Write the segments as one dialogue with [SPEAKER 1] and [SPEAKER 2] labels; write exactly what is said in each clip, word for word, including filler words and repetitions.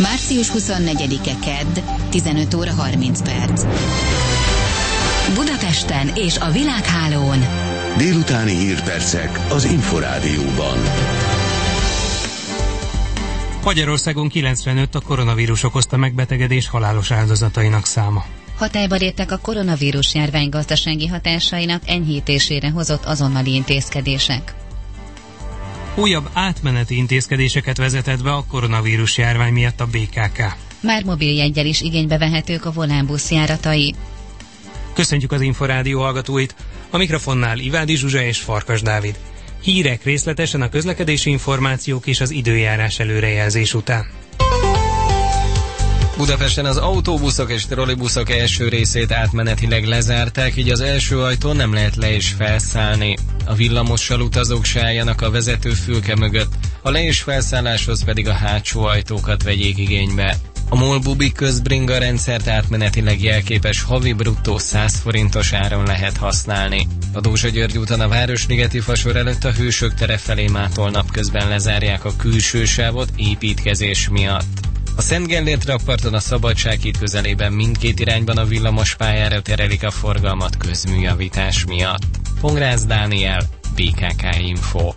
[SPEAKER 1] március huszonnegyedike kedd, tizenöt óra harminc perc. Budapesten és a világhálón
[SPEAKER 2] délutáni hírpercek az Inforádióban.
[SPEAKER 3] Magyarországon kilencre nőtt a koronavírus okozta megbetegedés halálos áldozatainak száma.
[SPEAKER 4] Hatályba léptek a koronavírus járvány gazdasági hatásainak enyhítésére hozott azonnali intézkedések.
[SPEAKER 3] Újabb átmeneti intézkedéseket vezetett be a koronavírus járvány miatt a bé ká ká.
[SPEAKER 4] Már mobiljeggyel is igénybe vehetők a Volánbusz járatai.
[SPEAKER 3] Köszöntjük az Inforádió hallgatóit, a mikrofonnál Ivádi Zsuzsa és Farkas Dávid. Hírek részletesen a közlekedési információk és az időjárás előrejelzés után.
[SPEAKER 5] Budapesten az autóbuszok és trollibuszok első részét átmenetileg lezárták, így az első ajtón nem lehet le- és felszállni. A villamossal utazók se álljanak a vezetőfülke mögött, a le- és felszálláshoz pedig a hátsó ajtókat vegyék igénybe. A MOL Bubi közbringa rendszert átmenetileg jelképes havi bruttó száz forintos áron lehet használni. A Dózsa-György úton a Városligeti fasor előtt a Hősök tere felé mától napközben lezárják a külső sávot építkezés miatt. A Szent Gellért rakparton a Szabadsághíd közelében mindkét irányban a villamos pályára terelik a forgalmat közműjavítás miatt. Pongrász Dániel, bé ká ká Info.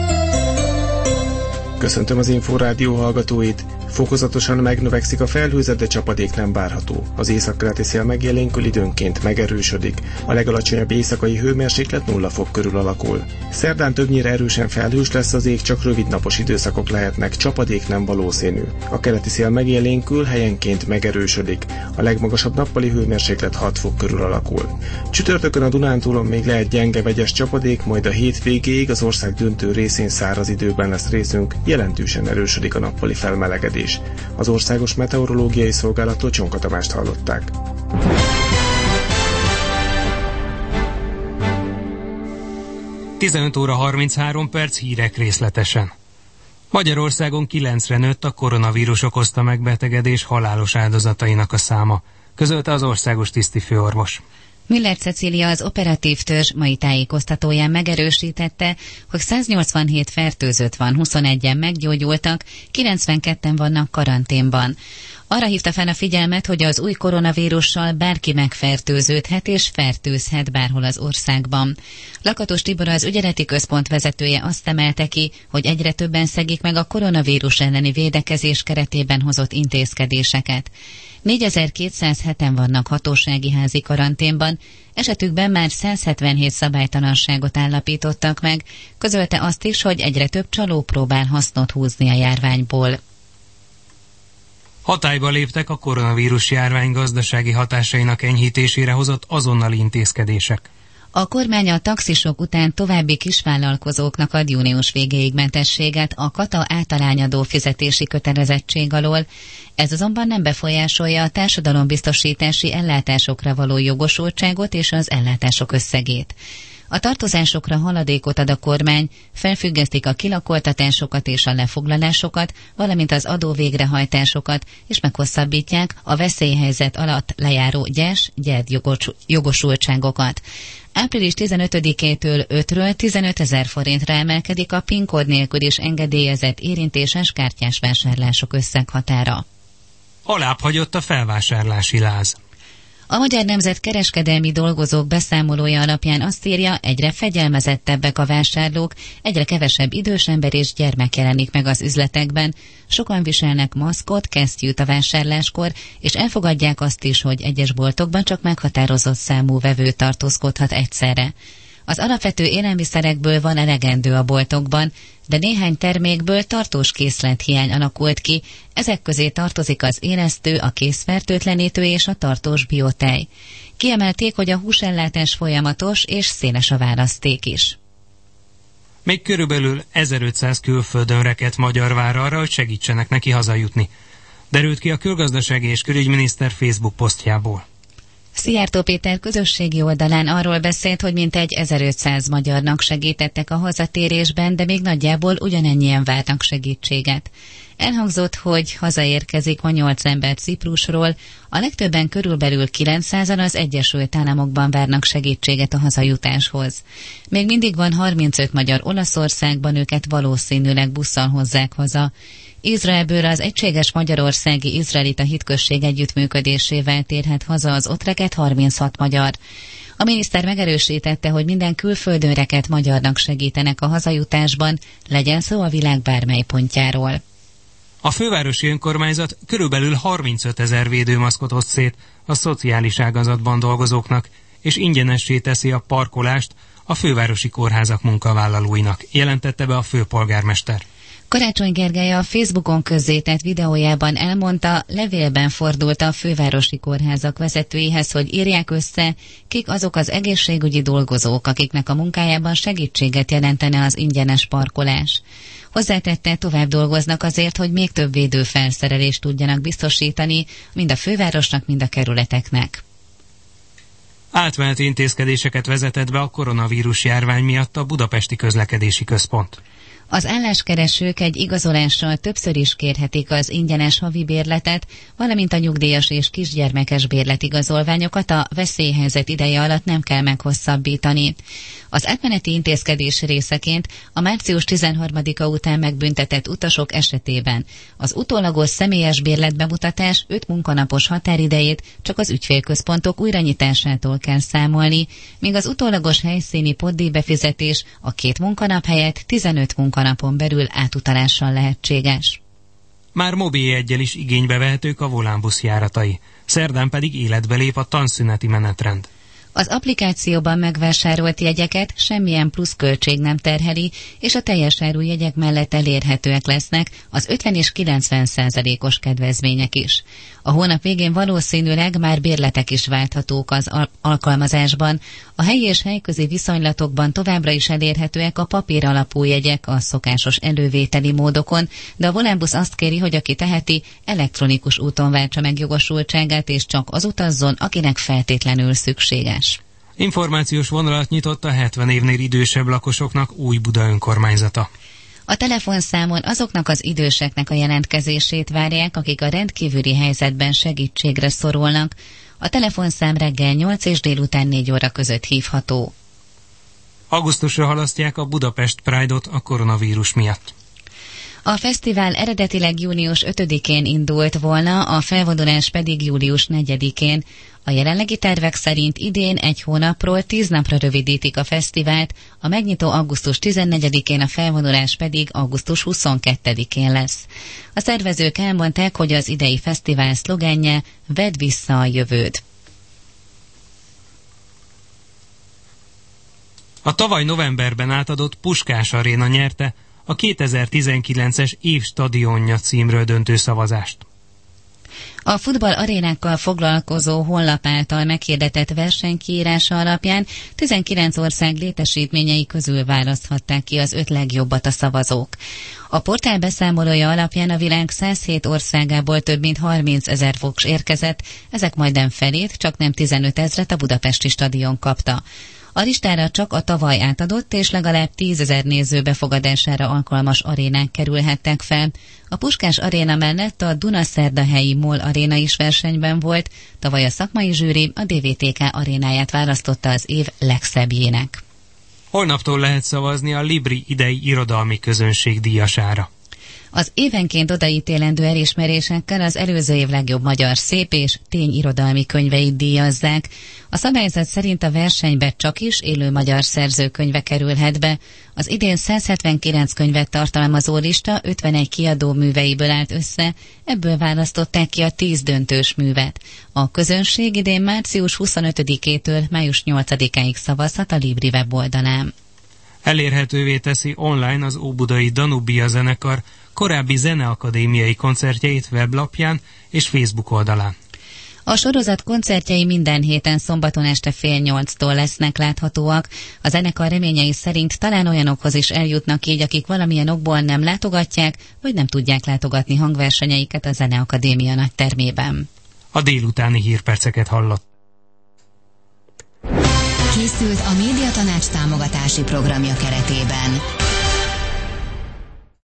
[SPEAKER 6] Köszöntöm az Inforádió hallgatóit! Fokozatosan megnövekszik a felhőzet, de csapadék nem várható. Az északkeleti szél megélénkül, időnként megerősödik. A legalacsonyabb éjszakai hőmérséklet nulla fok körül alakul. Szerdán többnyire erősen felhős lesz az ég, csak rövid napos időszakok lehetnek, csapadék nem valószínű. A keleti szél megélénkül, helyenként megerősödik. A legmagasabb nappali hőmérséklet hat fok körül alakul. Csütörtökön a Dunántúlon még lehet gyenge vegyes csapadék, majd a hét végéig az ország döntő részén száraz időben lesz részünk, jelentősen erősödik a nappali felmelegedés. Az Országos Meteorológiai Szolgálattól Csonka Tamást hallották.
[SPEAKER 3] tizenöt óra harminchárom perc, hírek részletesen. Magyarországon kilencre nőtt a koronavírus okozta megbetegedés halálos áldozatainak a száma, közölte az országos tisztifőorvos.
[SPEAKER 4] Müller Cecília, az operatív törzs mai tájékoztatóján megerősítette, hogy száznyolcvanhét fertőzött van, huszonegyen meggyógyultak, kilencvenketten vannak karanténban. Arra hívta fel a figyelmet, hogy az új koronavírussal bárki megfertőződhet és fertőzhet bárhol az országban. Lakatos Tibor, az ügyeleti központ vezetője azt emelte ki, hogy egyre többen szegik meg a koronavírus elleni védekezés keretében hozott intézkedéseket. négyezer-kétszázheten vannak hatósági házi karanténban, esetükben már száz hetvenhét szabálytalanságot állapítottak meg, közölte azt is, hogy egyre több csaló próbál hasznot húzni a járványból.
[SPEAKER 3] Hatályba léptek a koronavírus járvány gazdasági hatásainak enyhítésére hozott azonnali intézkedések.
[SPEAKER 4] A kormány a taxisok után további kisvállalkozóknak ad június végéig mentességet a kata általányadó fizetési kötelezettség alól. Ez azonban nem befolyásolja a társadalombiztosítási ellátásokra való jogosultságot és az ellátások összegét. A tartozásokra haladékot ad a kormány, felfüggesztik a kilakoltatásokat és a lefoglalásokat, valamint az adóvégrehajtásokat, és meghosszabbítják a veszélyhelyzet alatt lejáró gyes, gyed jogosultságokat. április tizenötödikétől ötről tizenötezer forintra emelkedik a PIN kód nélkül is engedélyezett érintéses kártyás vásárlások összeghatára.
[SPEAKER 3] Alább hagyott a felvásárlási láz.
[SPEAKER 4] A Magyar Nemzet kereskedelmi dolgozók beszámolója alapján azt írja, egyre fegyelmezettebbek a vásárlók, egyre kevesebb idős ember és gyermek jelenik meg az üzletekben. Sokan viselnek maszkot, kesztyűt a vásárláskor, és elfogadják azt is, hogy egyes boltokban csak meghatározott számú vevő tartózkodhat egyszerre. Az alapvető élelmiszerekből van elegendő a boltokban, de néhány termékből tartós készlethiány alakult ki, ezek közé tartozik az élesztő, a készfertőtlenítő és a tartós biotej. Kiemelték, hogy a húsellátás folyamatos és széles a választék is.
[SPEAKER 3] Még körülbelül ezerötszáz külföldön rekedt magyar vár arra, hogy segítsenek neki hazajutni. Derült ki a külgazdasági és külügyminiszter Facebook posztjából.
[SPEAKER 4] Szijjártó Péter közösségi oldalán arról beszélt, hogy mintegy ezerötszáz magyarnak segítettek a hazatérésben, de még nagyjából ugyanennyien várnak segítséget. Elhangzott, hogy hazaérkezik ma nyolc ember Ciprusról, a legtöbben körülbelül kilencszázan az Egyesült Államokban várnak segítséget a hazajutáshoz. Még mindig van harmincöt magyar Olaszországban, őket valószínűleg busszal hozzák haza. Izraelből az egységes magyarországi izraelita hitközség együttműködésével térhet haza az ott rekedt harminchat magyar. A miniszter megerősítette, hogy minden külföldön rekedt magyarnak segítenek a hazajutásban, legyen szó a világ bármely pontjáról.
[SPEAKER 3] A fővárosi önkormányzat körülbelül harmincöt ezer védőmaszkot oszt szét a szociális ágazatban dolgozóknak, és ingyenessé teszi a parkolást a fővárosi kórházak munkavállalóinak, jelentette be a főpolgármester.
[SPEAKER 4] Karácsony Gergely a Facebookon közzétett videójában elmondta, levélben fordult a fővárosi kórházak vezetőihez, hogy írják össze, kik azok az egészségügyi dolgozók, akiknek a munkájában segítséget jelentene az ingyenes parkolás. Hozzátette, tovább dolgoznak azért, hogy még több védőfelszerelést tudjanak biztosítani, mind a fővárosnak, mind a kerületeknek.
[SPEAKER 3] Átmeneti intézkedéseket vezetett be a koronavírus járvány miatt a Budapesti Közlekedési Központ.
[SPEAKER 4] Az álláskeresők egy igazolással többször is kérhetik az ingyenes havi bérletet, valamint a nyugdíjas és kisgyermekes bérletigazolványokat a veszélyhelyzet ideje alatt nem kell meghosszabbítani. Az átmeneti intézkedés részeként a március tizenharmadika után megbüntetett utasok esetében az utólagos személyes bérletbemutatás öt munkanapos határidejét csak az ügyfélközpontok újranyitásától kell számolni, míg az utólagos helyszíni pótdíj befizetés a két munkanap helyett tizenöt munkanapon belül átutalással lehetséges.
[SPEAKER 3] Már mobiljeggyel is igénybe vehetők a Volánbusz járatai, szerdán pedig életbe lép a tanszüneti menetrend.
[SPEAKER 4] Az applikációban megvásárolt jegyeket semmilyen pluszköltség nem terheli, és a teljes áru jegyek mellett elérhetőek lesznek az ötven és kilencven százalékos kedvezmények is. A hónap végén valószínűleg már bérletek is válthatók az al- alkalmazásban. A helyi és helyközi viszonylatokban továbbra is elérhetőek a papír alapú jegyek a szokásos elővételi módokon, de a Volánbusz azt kéri, hogy aki teheti, elektronikus úton váltsa meg jogosultságát, és csak az utazzon, akinek feltétlenül szükséges.
[SPEAKER 3] Információs vonalat nyitott a hetven évnél idősebb lakosoknak Újbuda önkormányzata.
[SPEAKER 4] A telefonszámon azoknak az időseknek a jelentkezését várják, akik a rendkívüli helyzetben segítségre szorulnak. A telefonszám reggel nyolc és délután négy óra között hívható.
[SPEAKER 3] Augusztusra halasztják a Budapest Pride-ot a koronavírus miatt.
[SPEAKER 4] A fesztivál eredetileg június ötödikén indult volna, a felvonulás pedig július negyedikén. A jelenlegi tervek szerint idén egy hónapról tíz napra rövidítik a fesztivált, a megnyitó augusztus tizennegyedikén, a felvonulás pedig augusztus huszonkettedikén lesz. A szervezők elmondták, hogy az idei fesztivál szlogenje "Vedd vissza a jövőd".
[SPEAKER 3] A tavaly novemberben átadott Puskás Aréna nyerte a kétezer-tizenkilences év stadionja címről döntő szavazást.
[SPEAKER 4] A futball arénákkal foglalkozó honlap által meghirdetett versenykiírása alapján tizenkilenc ország létesítményei közül választhatták ki az öt legjobbat a szavazók. A portál beszámolója alapján a világ százhét országából több mint harminc ezer voks érkezett, ezek majdnem felét, csak nem tizenöt ezret a budapesti stadion kapta. A listára csak a tavaly átadott és legalább tízezer néző befogadására alkalmas arénák kerülhettek fel. A Puskás Aréna mellett a Dunaszerdahelyi MOL Aréna is versenyben volt, tavaly a szakmai zsűri a dé vé té ká arénáját választotta az év legszebbjének.
[SPEAKER 3] Holnaptól lehet szavazni a Libri idei irodalmi közönség díjasára.
[SPEAKER 4] Az évenként odaítélendő elismerésekkel az előző év legjobb magyar szép és tényirodalmi könyveit díjazzák. A szabályzat szerint a versenybe csak is élő magyar szerzőkönyve kerülhet be. Az idén száz hetvenkilenc könyvet tartalmazó lista ötvenegy kiadó műveiből állt össze, ebből választották ki a tíz döntős művet. A közönség idén március huszonötödikétől május nyolcadikáig szavazhat a Libri weboldalán.
[SPEAKER 3] Elérhetővé teszi online az óbudai Danubia zenekar korábbi zeneakadémiai koncertjeit weblapján és Facebook oldalán.
[SPEAKER 4] A sorozat koncertjei minden héten szombaton este fél nyolctól lesznek láthatóak. A zenekar reményei szerint talán olyanokhoz is eljutnak így, akik valamilyen okból nem látogatják, vagy nem tudják látogatni hangversenyeiket a Zeneakadémia nagy termében.
[SPEAKER 3] A délutáni hírperceket hallott.
[SPEAKER 1] Készült a Médiatanács támogatási programja keretében.